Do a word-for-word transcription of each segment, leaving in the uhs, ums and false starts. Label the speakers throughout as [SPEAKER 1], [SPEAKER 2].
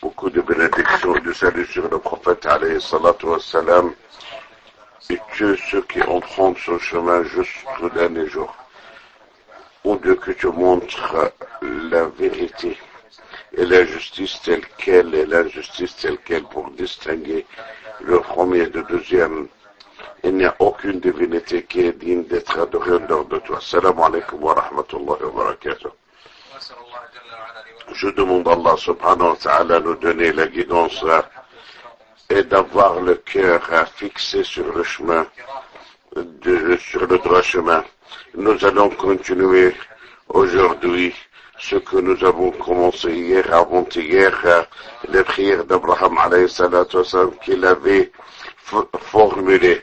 [SPEAKER 1] beaucoup de bénédictions et de salut sur le prophète alayhi salatu wassalam et que ceux qui empruntent son chemin jusqu'au dernier jour. Ô Dieu, que tu montres la vérité et la justice telle qu'elle et l'injustice telle qu'elle pour distinguer le premier et le deuxième. Il n'y a aucune divinité qui est digne d'être adorée en dehors de toi. Salam alaikum wa rahmatullahi wa barakatuh. Je demande à Allah subhanahu wa ta'ala de nous donner la guidance et d'avoir le cœur fixé sur le chemin, de, sur le droit chemin. Nous allons continuer aujourd'hui ce que nous avons commencé hier, avant-hier, les prières d'Abraham alayhi salatu wassalam qu'il avait formulées.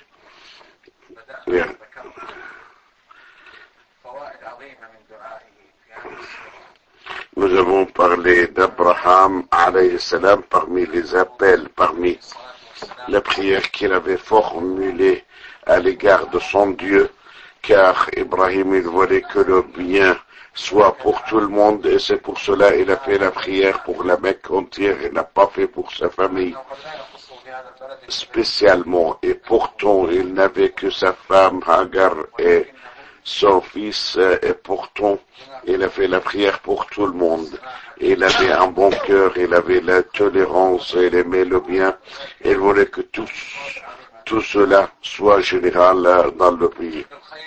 [SPEAKER 1] Nous avons parlé d'Abraham alayhi salam parmi les appels, parmi les prières qu'il avait formulées à l'égard de son Dieu, car Ibrahim il voulait que le bien soit pour tout le monde et c'est pour cela qu'il a fait la prière pour la Mecque entière et n'a pas fait pour sa famille spécialement. Et pourtant il n'avait que sa femme Hagar et son fils, et pourtant il a fait la prière pour tout le monde. Il avait un bon cœur, il avait la tolérance, il aimait le bien, il voulait que tout, tout cela soit général dans le pays.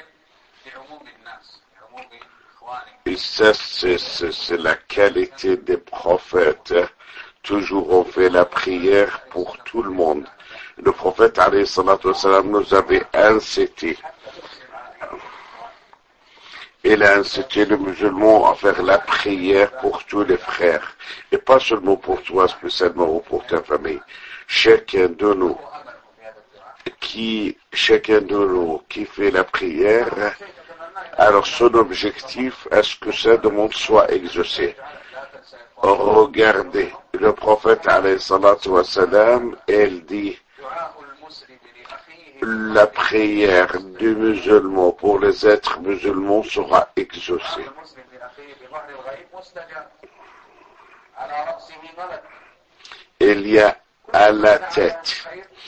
[SPEAKER 1] Et ça, c'est, c'est, c'est la qualité des prophètes. Toujours on fait la prière pour tout le monde. Le prophète alayhi salatu wassalam nous avait incité. Il a incité les musulmans à faire la prière pour tous les frères. Et pas seulement pour toi spécialement ou pour ta famille. Chacun de nous qui, chacun de nous qui fait la prière, alors son objectif, est-ce que sa demande soit exaucée? Regardez, le prophète alayhi salatu wassalam, il dit, la prière du musulman pour les êtres musulmans sera exaucée. Il y a à la tête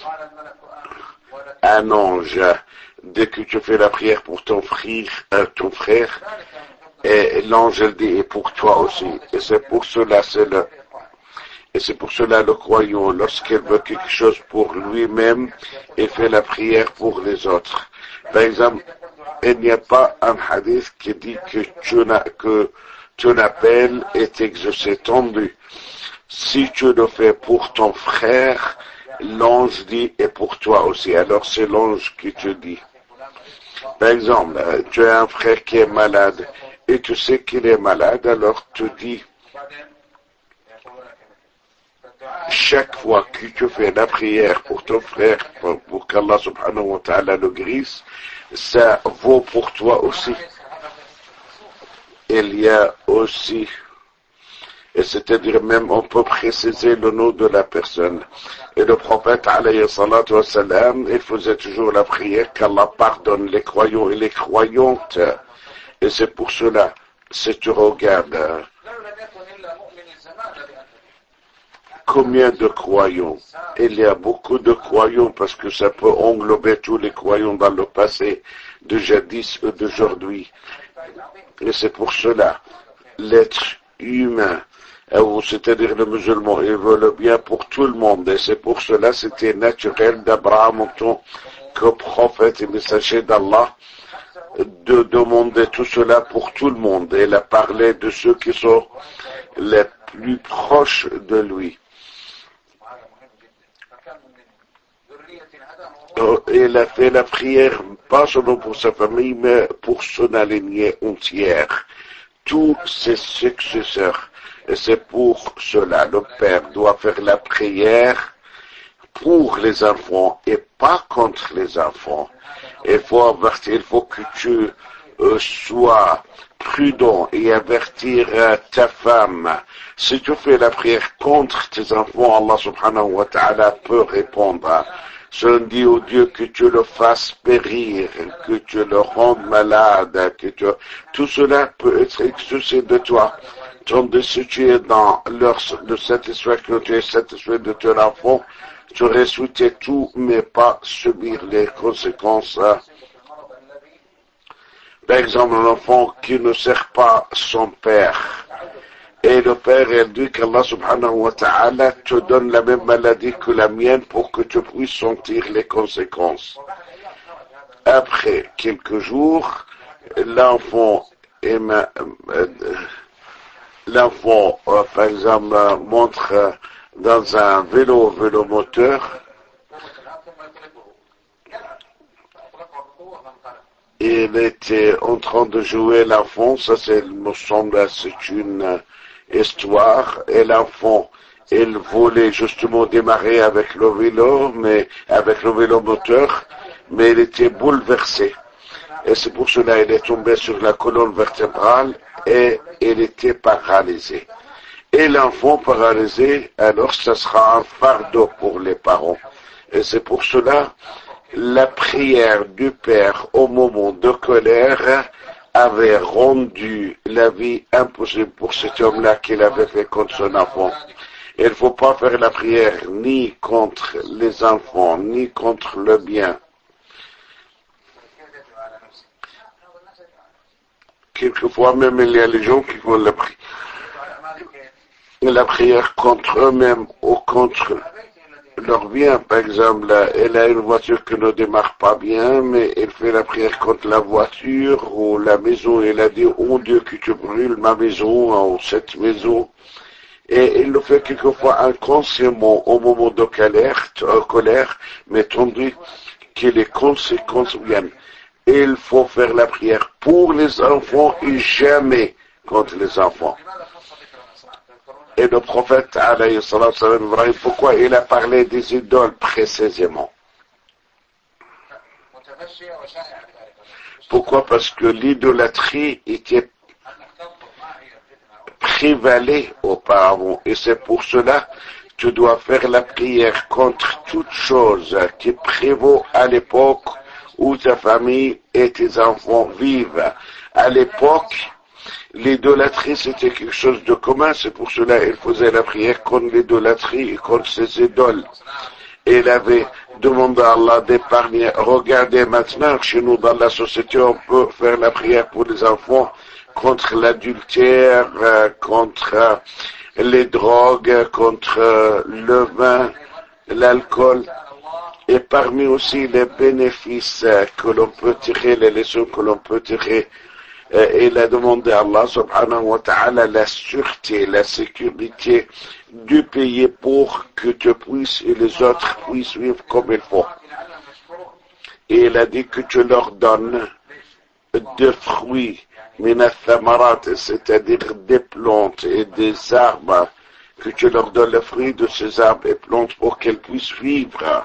[SPEAKER 1] un ange. Dès que tu fais la prière pour ton frère, euh, ton frère, et l'ange dit et pour toi aussi. Et c'est pour cela, c'est le, et c'est pour cela le croyant, lorsqu'il veut quelque chose pour lui-même, il fait la prière pour les autres. Par exemple, il n'y a pas un hadith qui dit que tu n'as, que ton appel est exaucé, tendu. Si tu le fais pour ton frère, l'ange dit et pour toi aussi. Alors c'est l'ange qui te dit. Par exemple, tu as un frère qui est malade et tu sais qu'il est malade, alors tu dis, chaque fois que tu fais la prière pour ton frère, pour, pour qu'Allah subhanahu wa ta'ala le guérisse, ça vaut pour toi aussi. Il y a aussi, et c'est-à-dire même on peut préciser le nom de la personne. Et le prophète alayhi salatu wassalam, il faisait toujours la prière qu'Allah pardonne les croyants et les croyantes. Et c'est pour cela, si tu regardes combien de croyants, il y a beaucoup de croyants parce que ça peut englober tous les croyants dans le passé, de jadis et d'aujourd'hui. Et c'est pour cela, l'être humain, c'est-à-dire le musulman, il veut le bien pour tout le monde. Et c'est pour cela, c'était naturel d'Abraham en tant que prophète et messager d'Allah de demander tout cela pour tout le monde. Et il a parlé de ceux qui sont les plus proches de lui. Il a fait la prière, pas seulement pour sa famille, mais pour son lignée entière. Tous ses successeurs. Et c'est pour cela, le père doit faire la prière pour les enfants et pas contre les enfants. Il faut avertir, il faut que tu euh, sois prudent et avertir euh, ta femme. Si tu fais la prière contre tes enfants, Allah subhanahu wa ta'ala peut répondre. Si on dit au Dieu que tu le fasses périr, que tu le rendes malade, que tu... tout cela peut être exaucé de toi. tandis que tu es dans leur de satisfaction, tu es satisfait de ton enfant, tu aurais souhaité tout, mais pas subir les conséquences. Par exemple, un enfant qui ne sert pas son père. Et le père, il dit qu'Allah subhanahu wa ta'ala te donne la même maladie que la mienne pour que tu puisses sentir les conséquences. Après quelques jours, l'enfant, l'enfant euh, par exemple, montre euh, dans un vélo, vélomoteur, il était en train de jouer l'enfant, ça c'est, me semble, c'est une histoire, et l'enfant, il voulait justement démarrer avec le vélo, mais avec le vélo moteur, mais il était bouleversé. Et c'est pour cela qu'il est tombé sur la colonne vertébrale et il était paralysé. Et l'enfant paralysé, alors ça sera un fardeau pour les parents. Et c'est pour cela, la prière du père au moment de colère avait rendu la vie impossible pour cet homme-là qu'il avait fait contre son enfant. Il ne faut pas faire la prière ni contre les enfants, ni contre le bien. Quelquefois même il y a les gens qui font la, pri- la prière contre eux-mêmes ou contre leur bien. Par exemple, elle a une voiture qui ne démarre pas bien, mais elle fait la prière contre la voiture ou la maison. Elle a dit, oh Dieu, que tu brûles ma maison ou cette maison. Et il le fait quelquefois inconsciemment au moment de colère, euh, colère mais tandis que les conséquences viennent. Il faut faire la prière pour les enfants et jamais contre les enfants. Et le prophète, alayhi salatu wassalam, pourquoi il a parlé des idoles précisément? Pourquoi? Parce que l'idolâtrie était prévalée auparavant. Et c'est pour cela que tu dois faire la prière contre toute chose qui prévaut à l'époque où ta famille et tes enfants vivent. À l'époque, l'idolâtrie, c'était quelque chose de commun. C'est pour cela qu'il faisait la prière contre l'idolâtrie et contre ses idoles. Et il avait demandé à Allah d'épargner. Regardez maintenant, chez nous, dans la société, on peut faire la prière pour les enfants contre l'adultère, euh, contre euh, les drogues, contre euh, le vin, l'alcool. Et parmi aussi les bénéfices euh, que l'on peut tirer, les leçons que l'on peut tirer, euh, il a demandé à Allah subhanahu wa ta'ala la sûreté, la sécurité du pays pour que tu puisses et les autres puissent vivre comme il faut. Et il a dit que tu leur donnes des fruits, minathamarat, c'est-à-dire des plantes et des arbres, que tu leur donnes les fruits de ces arbres et plantes pour qu'elles puissent vivre.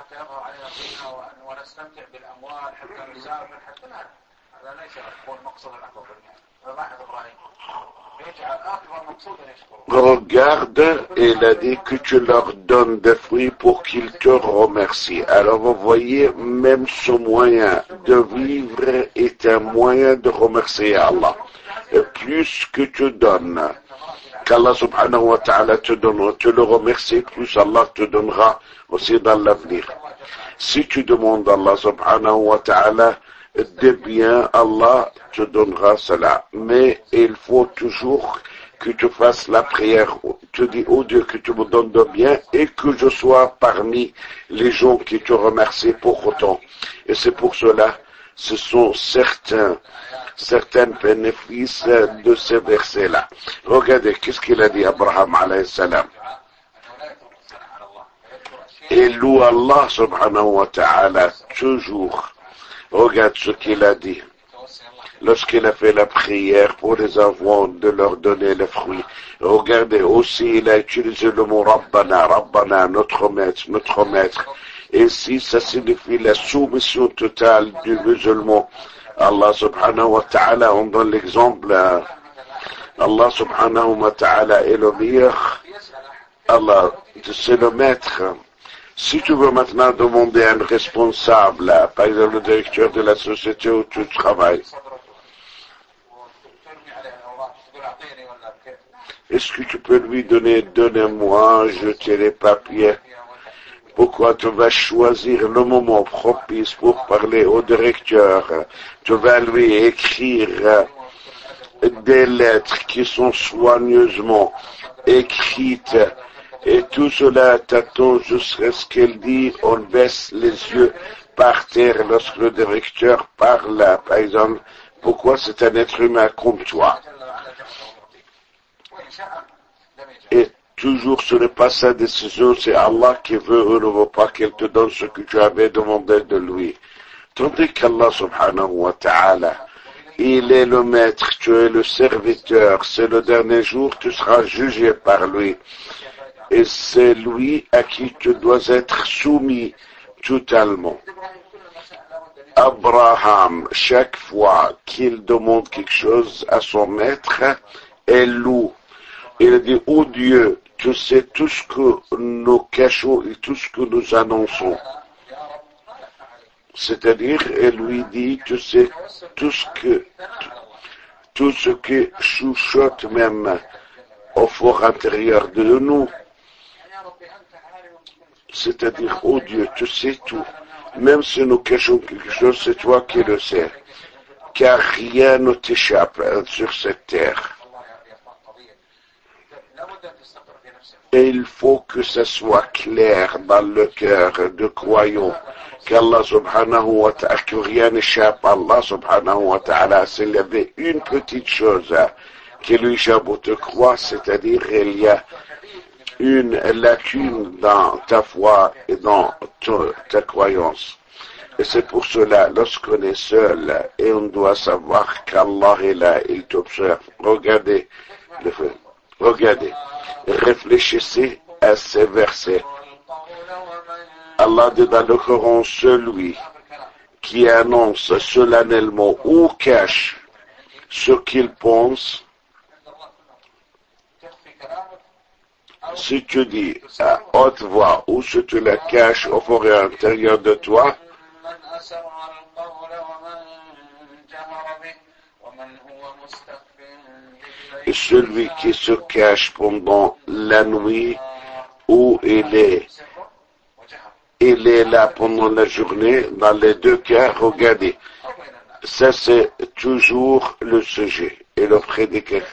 [SPEAKER 1] Regarde, il a dit que tu leur donnes des fruits pour qu'ils te remercient. Alors vous voyez, même ce moyen de vivre est un moyen de remercier Allah. Et plus que tu donnes, qu'Allah subhanahu wa ta'ala te donne, tu le remercies, plus Allah te donnera aussi dans l'avenir. Si tu demandes à Allah subhanahu wa ta'ala de bien, Allah te donnera cela. Mais il faut toujours que tu fasses la prière. Tu dis, oh Dieu, que tu me donnes de bien et que je sois parmi les gens qui te remercient pour autant. Et c'est pour cela, ce sont certains, certains bénéfices de ces versets-là. Regardez, qu'est-ce qu'il a dit Abraham alayhi salam. Et loue Allah subhanahu wa ta'ala toujours. Regarde ce qu'il a dit. Lorsqu'il a fait la prière pour les enfants de leur donner les fruits. Regardez aussi, il a utilisé le mot Rabbana, Rabbana, notre maître, notre maître. Et si ça signifie la soumission totale du musulman, Allah subhanahu wa ta'ala, on donne l'exemple, Allah subhanahu wa ta'ala est le meilleur. Allah, c'est le maître. Si tu veux maintenant demander à un responsable, par exemple le directeur de la société où tu travailles, Est-ce que tu peux lui donner, donnez-moi, jeter les papiers? Pourquoi tu vas choisir le moment propice pour parler au directeur? Tu vas lui écrire des lettres qui sont soigneusement écrites et tout cela t'attend jusqu'à ce qu'elle dit, on baisse les yeux par terre lorsque le directeur parle, par exemple. Pourquoi c'est un être humain comme toi? Et toujours ce n'est pas sa décision, c'est Allah qui veut ou ne veut pas qu'elle te donne ce que tu avais demandé de lui. Tandis qu'Allah subhanahu wa ta'ala, il est le maître, tu es le serviteur, c'est le dernier jour, tu seras jugé par lui. Et c'est lui à qui tu dois être soumis totalement. Abraham, chaque fois qu'il demande quelque chose à son maître, elle loue. Il dit, oh Dieu, tu sais tout ce que nous cachons et tout ce que nous annonçons. C'est-à-dire, elle lui dit, tu sais tout ce que, tout ce que chuchote même au fort intérieur de nous. C'est-à-dire, oh Dieu, tu sais tout. Même si nous cachons quelque chose, c'est toi qui le sais. Car rien ne t'échappe sur cette terre. Et il faut que ce soit clair dans le cœur de croyants qu'Allah subhanahu wa ta'ala, que rien n'échappe à Allah subhanahu wa ta'ala. S'il y avait une petite chose qui lui échappe ou te croit, c'est-à-dire il y a une lacune dans ta foi et dans ta croyance. Et c'est pour cela, lorsqu'on est seul et on doit savoir qu'Allah est là, il t'observe. Regardez, le feu. Regardez, réfléchissez à ces versets. Allah dit dans le Coran, celui qui annonce solennellement ou cache ce qu'il pense. Si tu dis à haute voix ou si tu la caches au fond et à l'intérieur de toi, et celui qui se cache pendant la nuit ou il est, il est là pendant la journée, dans les deux cas, regardez, ça c'est toujours le sujet et le prédicateur.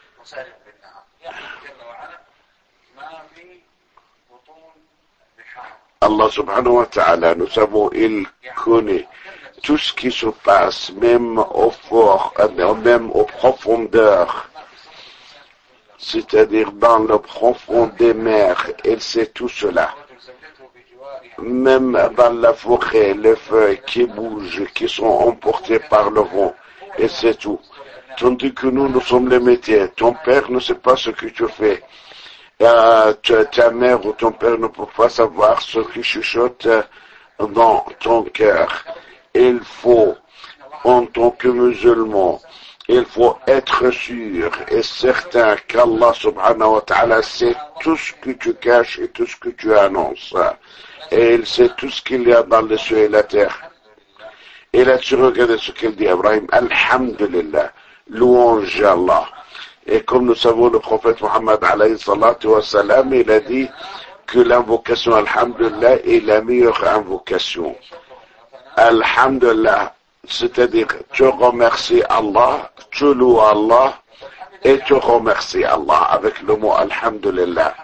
[SPEAKER 1] Allah subhanahu wa ta'ala, nous savons, il connaît tout ce qui se passe, même au fort, même aux profondeurs, c'est-à-dire dans le profond des mers, il sait tout cela. Même dans la forêt, les feuilles qui bougent, qui sont emportées par le vent, et c'est tout. Tandis que nous, nous sommes les métiers. Ton père ne sait pas ce que tu fais. Euh, ta mère ou ton père ne peut pas savoir ce qui chuchote dans ton cœur. Il faut, en tant que musulman, il faut être sûr et certain qu'Allah subhanahu wa ta'ala sait tout ce que tu caches et tout ce que tu annonces. Et il sait tout ce qu'il y a dans les cieux et la terre. Et là, tu regardes ce qu'il dit, Abraham, Alhamdulillah, louange à Allah. Et comme nous savons, le prophète Muhammad alayhi salatu wa salam, il a dit que l'invocation Alhamdulillah est la meilleure invocation. Alhamdulillah, c'est-à-dire tu remercies Allah, tu loues Allah et tu remercies Allah avec le mot Alhamdulillah.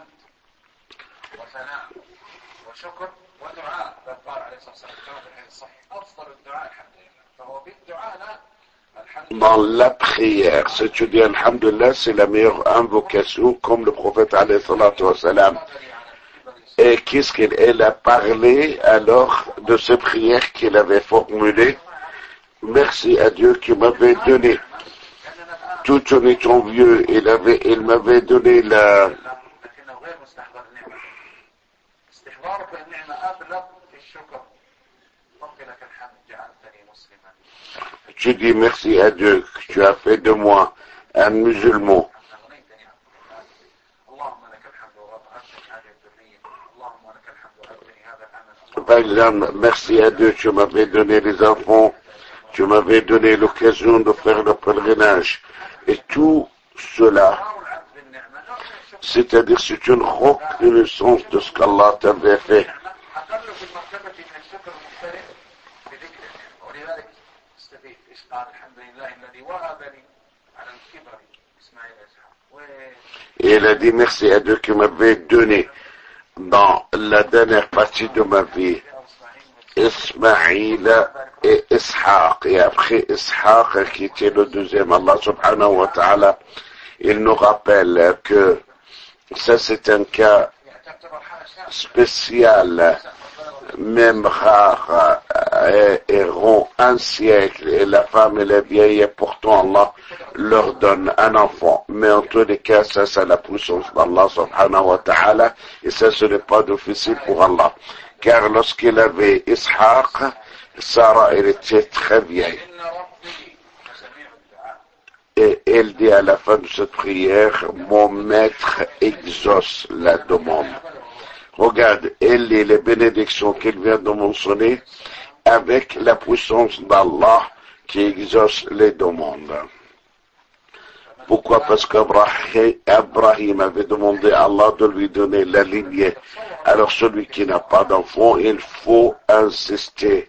[SPEAKER 1] Dans la prière, si tu dis Alhamdulillah, c'est la meilleure invocation, comme le prophète alayhi salatu wa salam. Et qu'est-ce qu'il a parlé alors de ces prières qu'il avait formulées? Merci à Dieu qui m'avait donné, tout en étant vieux, il avait, il m'avait donné la, tu dis merci à Dieu que tu as fait de moi un musulman. Par exemple, merci à Dieu, tu m'avais donné les enfants, tu m'avais donné l'occasion de faire le pèlerinage. Et tout cela, c'est-à-dire c'est une reconnaissance de ce qu'Allah t'avait fait. Et il a dit merci à Dieu qui m'avait donné dans la dernière partie de ma vie Ismaïl et Ishaq. Et après Ishaq qui était le deuxième, Allah subhanahu wa ta'ala, il nous rappelle que ça c'est un cas spécial, même rare, et, et rond un siècle, et la femme elle est vieille, et pourtant Allah leur donne un enfant. Mais en tous les cas, ça c'est la puissance d'Allah subhanahu wa ta'ala, et ça ce n'est pas difficile pour Allah. Car lorsqu'il avait Ishaq, Sarah elle était très vieille. Et elle dit à la fin de cette prière, mon maître exauce la demande. Regarde, elle et les bénédictions qu'il vient de mentionner avec la puissance d'Allah qui exauce les demandes. Pourquoi? Parce qu'Abraham avait demandé à Allah de lui donner la lignée. Alors celui qui n'a pas d'enfant, il faut insister.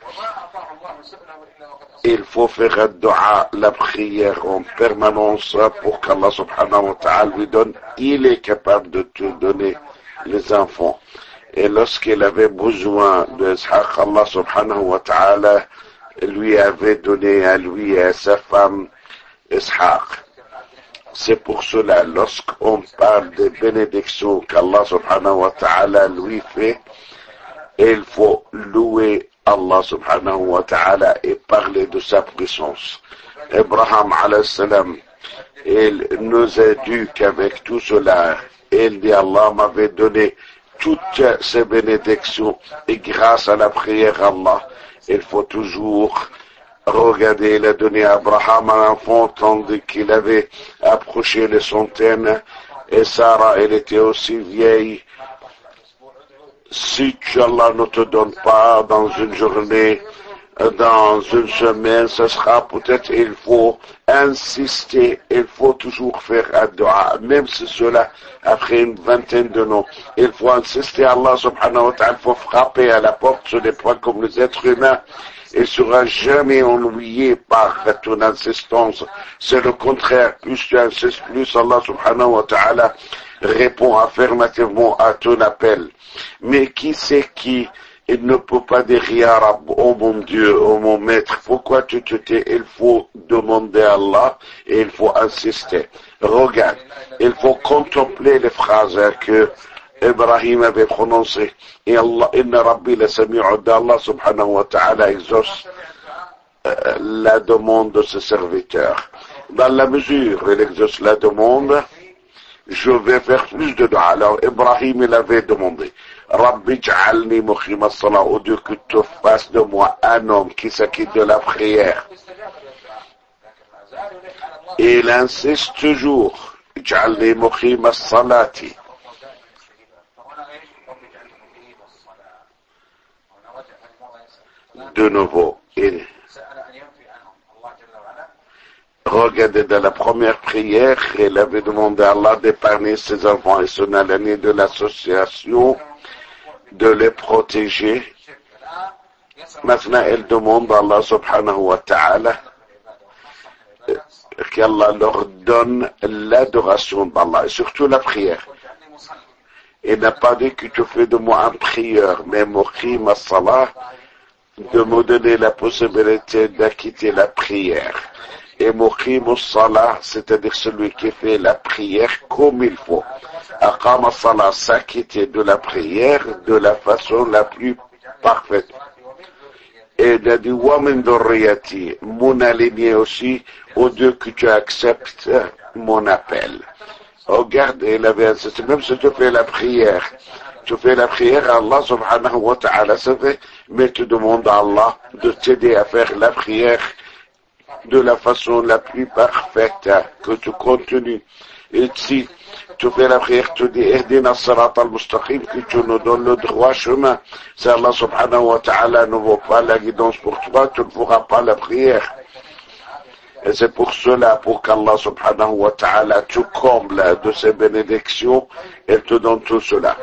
[SPEAKER 1] Il faut faire un dua, la prière en permanence pour qu'Allah subhanahu wa ta'ala lui donne. Il est capable de te donner les enfants. Et lorsqu'il avait besoin de Ishaq, Allah subhanahu wa ta'ala lui avait donné à lui et à sa femme Ishaq. C'est pour cela, lorsqu'on parle des bénédictions qu'Allah subhanahu wa ta'ala lui fait, il faut louer Allah subhanahu wa ta'ala et parler de sa puissance. Abraham alayhi salam, il nous a dit qu'avec tout cela, il dit Allah m'avait donné toutes ces bénédictions et grâce à la prière Allah, il faut toujours regarder, il a donné à Abraham un enfant tandis qu'il avait approché les centaines et Sarah, elle était aussi vieille. Si Allah ne te donne pas dans une journée, dans une semaine, ce sera peut-être, il faut insister, il faut toujours faire un dua, même si cela, après une vingtaine de noms, il faut insister à Allah subhanahu wa ta'ala, il faut frapper à la porte, ce n'est pas comme les êtres humains, il sera jamais ennuyé par ton insistance, c'est le contraire, plus tu insistes, plus Allah subhanahu wa ta'ala répond affirmativement à ton appel. Mais qui c'est qui il ne peut pas dire Ya Rab, oh mon Dieu, oh mon maître, pourquoi tu te tais? Il faut demander à Allah et il faut insister. Regarde, il faut contempler les phrases que Ibrahim avait prononcées. Et Allah, Inna Rabbi la sami'u d'Allah subhanahu wa ta'ala exauce euh, la demande de ses serviteurs. Dans la mesure où il exauce la demande, je vais faire plus de dua. Alors Ibrahim il avait demandé Rabbi j'alni muqim as-salat, au Dieu que tu fasses de moi un homme qui s'acquitte de la prière. Et il insiste toujours j'alni muqim as-salati. De nouveau, il regardez dans la première prière, il avait demandé à Allah d'épargner ses enfants et son année de l'association, de les protéger. Maintenant, elle demande à Allah subhanahu wa ta'ala qu'Allah leur donne l'adoration d'Allah et surtout la prière. Il n'a pas dit que tu fais de moi un prieur, mais muqim as-salah, de me donner la possibilité d'acquitter la prière. Et muqim as-salah, c'est-à-dire celui qui fait la prière comme il faut. Aqam as-salah, s'acquitter de la prière de la façon la plus parfaite. Et il a dit, wa min dhurriyati, mon aligné aussi, au Dieu que tu acceptes mon appel. Regarde, il avait insisté, même si tu fais la prière, tu fais la prière à Allah subhanahu wa ta'ala, c'est vrai, mais tu demandes à Allah de t'aider à faire la prière de la façon la plus parfaite, que tu continues. Et si tu fais la prière, tu dis, Ihdina as-sirat al-mustaqim, que tu nous donnes le droit chemin. Si Allah subhanahu wa ta'ala ne vaut pas la guidance pour toi, tu ne feras pas la prière. Et c'est pour cela, pour qu'Allah subhanahu wa ta'ala te comble de ses bénédictions, et te donne tout cela.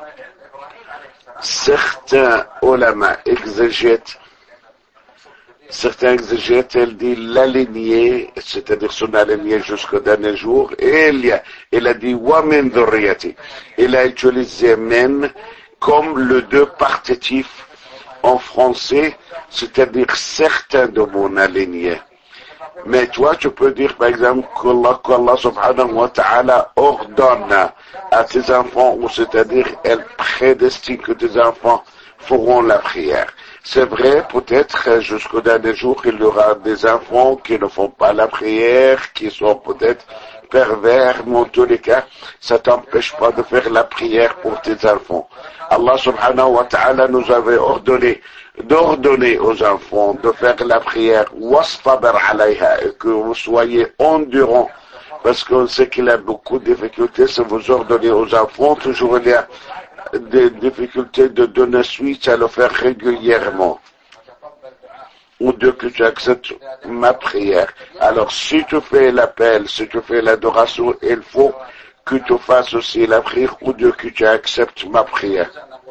[SPEAKER 1] Certains ulama exégètes, certains exégètes, ils disent la lignée, c'est-à-dire son lignée jusqu'au dernier jour, et il, y a, il a dit wa min dhurriyati. Il a utilisé men comme le deux partitifs en français, c'est-à-dire certains de mon lignée. Mais toi, tu peux dire, par exemple, qu'Allah, qu'Allah subhanahu wa ta'ala ordonne à tes enfants, ou c'est-à-dire, elle prédestine que tes enfants feront la prière. C'est vrai, peut-être, jusqu'au dernier jour, il y aura des enfants qui ne font pas la prière, qui sont peut-être pervers, mais en tous les cas, ça t'empêche pas de faire la prière pour tes enfants. Allah subhanahu wa ta'ala nous avait ordonné d'ordonner aux enfants de faire la prière wastabir alayha, et que vous soyez endurants, parce qu'on sait qu'il y a beaucoup de difficultés. Si vous ordonnez aux enfants, toujours il y a des difficultés de donner suite à le faire régulièrement, ou de que tu acceptes ma prière. Alors si tu fais l'appel, si tu fais l'adoration, il faut que tu fasses aussi la prière, ou de que tu acceptes ma prière.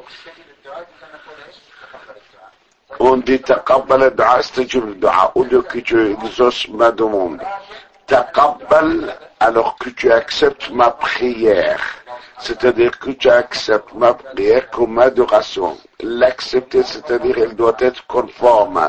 [SPEAKER 1] On dit taqabbal dua, c'est-à-dire le dua, ou de que tu exauces ma demande. Taqabbal, alors que tu acceptes ma prière, c'est-à-dire que tu acceptes ma prière comme adoration. L'accepter, c'est-à-dire elle doit être conforme.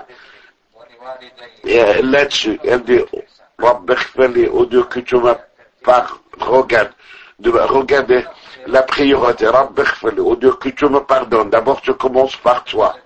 [SPEAKER 1] Et là-dessus, elle dit Rabbi ighfirli, ou de que tu me par regarde, de regarder la priorité, Rabbi ighfirli, ou de que tu me pardonnes. D'abord, tu commences par toi.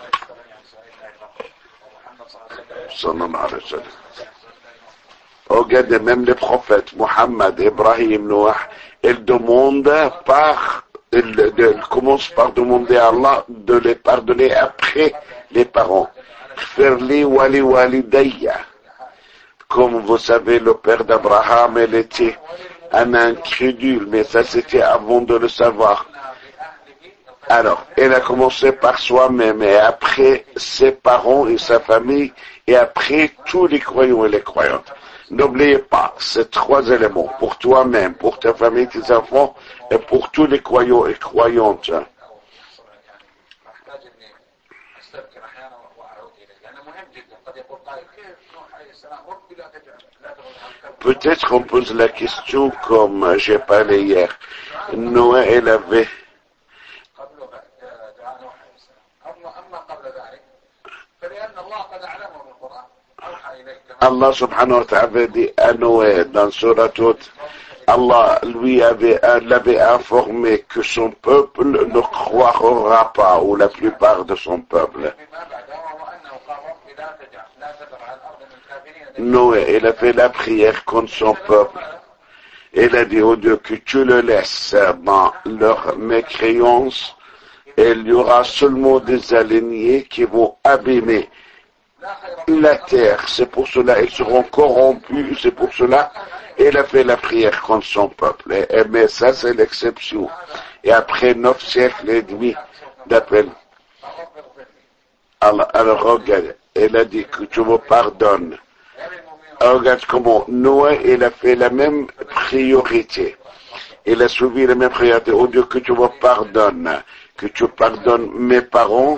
[SPEAKER 1] Regardez, même les prophètes, Mohammed, Ibrahim, Noah, ils demandent par, ils, ils commencent par demander à Allah de les pardonner après les parents. Khfirli wali walidayya. Comme vous savez, le père d'Abraham, il était un incrédule, mais ça c'était avant de le savoir. Alors, elle a commencé par soi-même, et après ses parents et sa famille, et après tous les croyants et les croyantes. N'oubliez pas ces trois éléments, pour toi-même, pour ta famille, tes enfants, et pour tous les croyants et croyantes. Peut-être qu'on pose la question comme j'ai parlé hier. Noé, elle avait Allah subhanahu wa ta'ala dit à Noé dans Surat Hud, Allah lui avait, l'avait informé que son peuple ne croira pas, ou la plupart de son peuple. Noé, il a fait la prière contre son peuple. Il a dit au Dieu que tu le laisses dans leur mécréance, et il y aura seulement des alignés qui vont abîmer la terre. C'est pour cela ils seront corrompus, c'est pour cela il a fait la prière contre son peuple. Et, mais ça c'est l'exception. Et après neuf siècles et demi d'appel, alors, alors regarde, il a dit que tu me pardonnes. Regarde comment Noé, il a fait la même priorité. Il a suivi la même priorité. Au Dieu que tu me pardonnes, que tu pardonnes mes parents.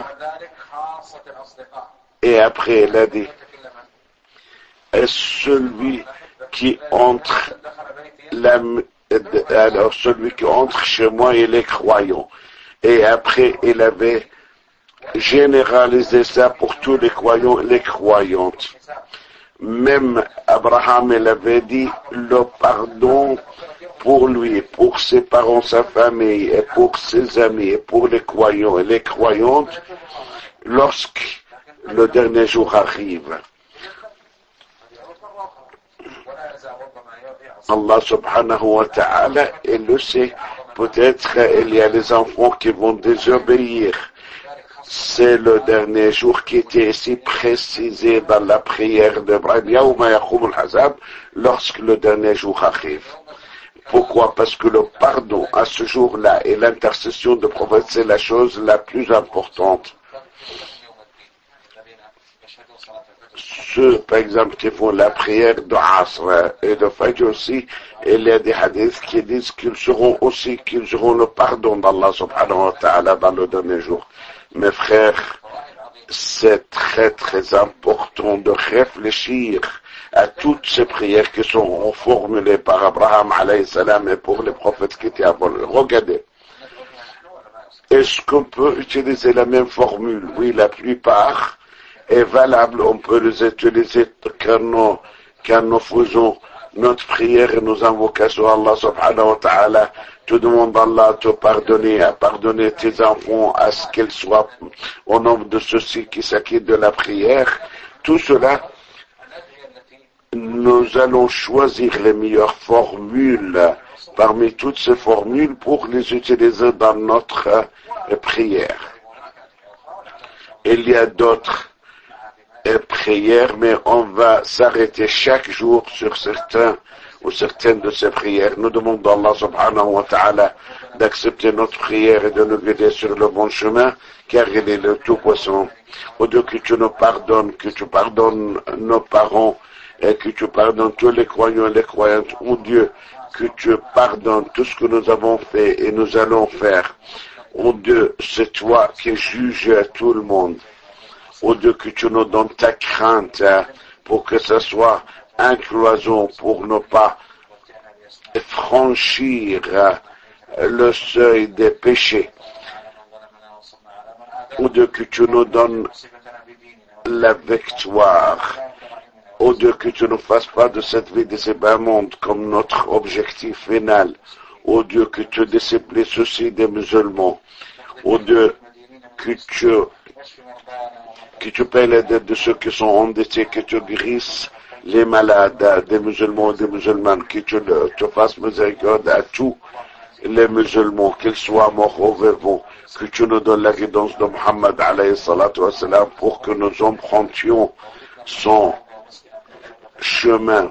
[SPEAKER 1] Et après, il a dit, est celui qui entre, la, alors celui qui entre chez moi, il est croyant. Et après, il avait généralisé ça pour tous les croyants et les croyantes. Même Abraham, il avait dit le pardon pour lui, pour ses parents, sa famille, et pour ses amis, et pour les croyants et les croyantes, lorsque le dernier jour arrive. Allah subhanahu wa ta'ala, il le sait, peut-être il y a les enfants qui vont désobéir. C'est le dernier jour qui était ici précisé dans la prière d'Ibrahim, Yawma yaqum al-hazab, lorsque le dernier jour arrive. Pourquoi? Parce que le pardon à ce jour-là et l'intercession de prophète, c'est la chose la plus importante. ceux, par exemple, qui font la prière de Asr et de Fajr aussi, il y a des hadiths qui disent qu'ils seront aussi, qu'ils auront le pardon d'Allah subhanahu wa ta'ala dans le dernier jour. Mes frères, c'est très très important de réfléchir à toutes ces prières qui sont formulées par Abraham alayhi salam et pour les prophètes qui étaient avant. Regardez. Est-ce qu'on peut utiliser la même formule? Oui, la plupart est valable. On peut les utiliser quand nous, quand nous faisons notre prière et nos invocations à Allah subhanahu wa ta'ala. Tu demandes à Allah de te pardonner, à pardonner tes enfants, à ce qu'ils soient au nombre de ceux-ci qui s'acquittent de la prière. Tout cela, nous allons choisir les meilleures formules parmi toutes ces formules pour les utiliser dans notre euh, prière. Il y a d'autres euh, prières, mais on va s'arrêter chaque jour sur certains ou certaines de ces prières. Nous demandons à Allah subhanahu wa ta'ala d'accepter notre prière et de nous guider sur le bon chemin, car il est le Tout-Puissant. Oh Dieu, que tu nous pardonnes, que tu pardonnes nos parents, et que tu pardonnes tous les croyants et les croyantes. Oh Dieu, que tu pardonnes tout ce que nous avons fait et nous allons faire. Oh Dieu, c'est toi qui juges tout le monde. Oh Dieu, que tu nous donnes ta crainte hein, pour que ce soit un cloison pour ne pas franchir hein, le seuil des péchés. Oh Dieu, que tu nous donnes la victoire. Oh Dieu, que tu ne fasses pas de cette vie de ces bas mondes comme notre objectif final. Oh Dieu, que tu disciplines les soucis des musulmans. Oh Dieu, que tu, que tu payes les dettes de ceux qui sont endettés, que tu guérisses les malades des musulmans et des musulmanes, que tu te fasses miséricorde à tous les musulmans, qu'ils soient morts ou vivants, que tu nous donnes la guidance de Muhammad alayhi salatu wa salam pour que nous empruntions son chemin.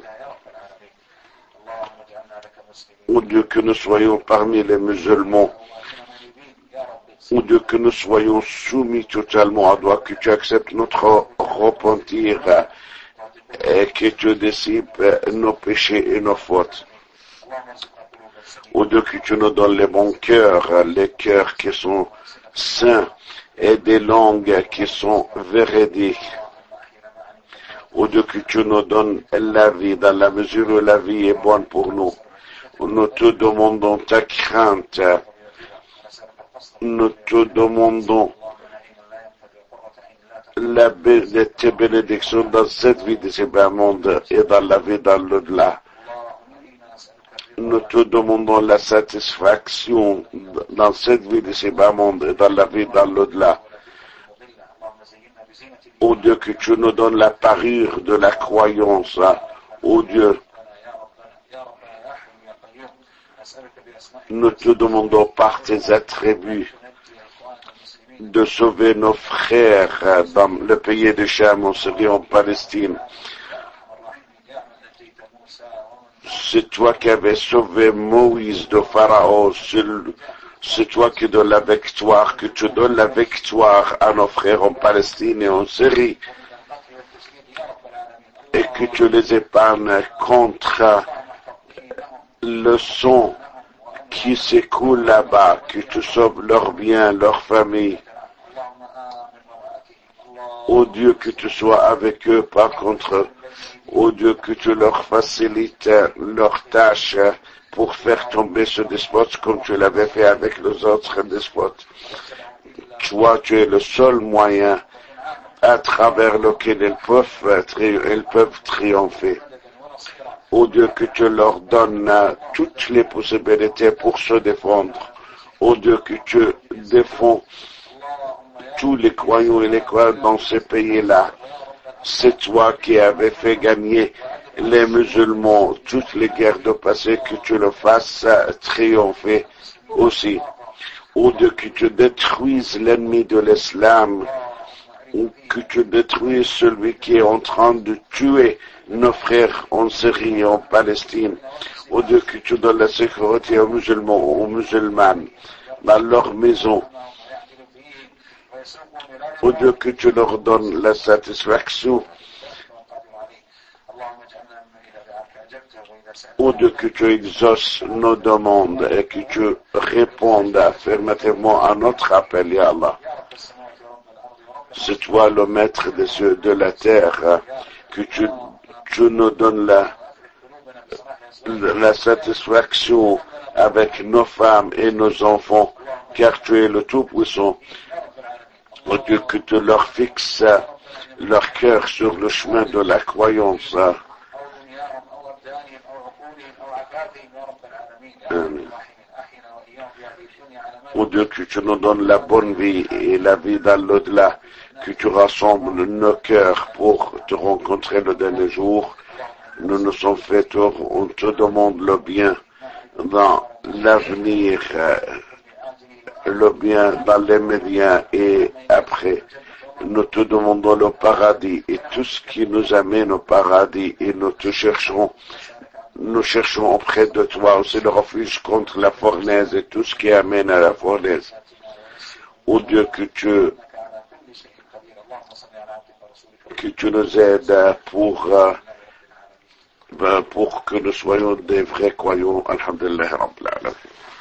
[SPEAKER 1] Ou Dieu, que nous soyons parmi les musulmans, ou Dieu, que nous soyons soumis totalement à toi, que tu acceptes notre repentir et que tu dissipes nos péchés et nos fautes. Ou Dieu, que tu nous donnes les bons cœurs, les cœurs qui sont saints et des langues qui sont véridiques. Ô Dieu, que tu nous donnes la vie dans la mesure où la vie est bonne pour nous. Nous te demandons ta crainte. Nous te demandons la de tes bénédictions dans cette vie de ce bas monde et dans la vie dans l'au-delà. Nous te demandons la satisfaction dans cette vie de ce bas monde et dans la vie dans l'au-delà. Ô Dieu, que tu nous donnes la parure de la croyance. Ô Dieu, nous te demandons par tes attributs de sauver nos frères dans le pays de Cham, en Syrie, en Palestine. C'est toi qui avais sauvé Moïse de Pharaon. C'est toi qui donnes la victoire, que tu donnes la victoire à nos frères en Palestine et en Syrie. Et que tu les épargnes contre le sang qui s'écoule là-bas, que tu sauves leurs biens, leurs familles. Ô Dieu, que tu sois avec eux, par contre, ô Dieu, que tu leur facilites leurs tâches pour faire tomber ce despote comme tu l'avais fait avec les autres despotes. Toi, tu es le seul moyen à travers lequel ils peuvent, ils peuvent triompher. Ô Dieu, que tu leur donnes toutes les possibilités pour se défendre. Ô Dieu, que tu défends tous les croyants et les croyants dans ces pays-là. C'est toi qui avais fait gagner les musulmans toutes les guerres de passé, que tu le fasses triompher aussi. Ô Dieu, que tu détruises l'ennemi de l'islam, ou que tu détruises celui qui est en train de tuer nos frères en Syrie et en Palestine. Ô Dieu, que tu donnes la sécurité aux musulmans, aux musulmanes, dans leur maison. Ô Dieu, que tu leur donnes la satisfaction Ô Dieu, que tu exauces nos demandes et que tu répondes affirmativement à notre appel, Ya Allah. C'est toi le maître des cieux, de la terre, que tu, tu nous donnes la, la satisfaction avec nos femmes et nos enfants, car tu es le Tout-Puissant. Ô Dieu, que tu leur fixes leur cœur sur le chemin de la croyance. Amen. Ô Dieu, que tu nous donnes la bonne vie et la vie dans l'au-delà, que tu rassembles nos cœurs pour te rencontrer le dernier jour. Nous nous sommes fait tort, on te demande le bien dans l'avenir, le bien dans les médias et après. Nous te demandons le paradis et tout ce qui nous amène au paradis et nous te cherchons. Nous cherchons auprès de toi aussi le refuge contre la fournaise et tout ce qui amène à la fournaise. Ô Dieu, que tu, que tu nous aides pour, pour que nous soyons des vrais croyants. Alhamdulillah Rabbil Alamin.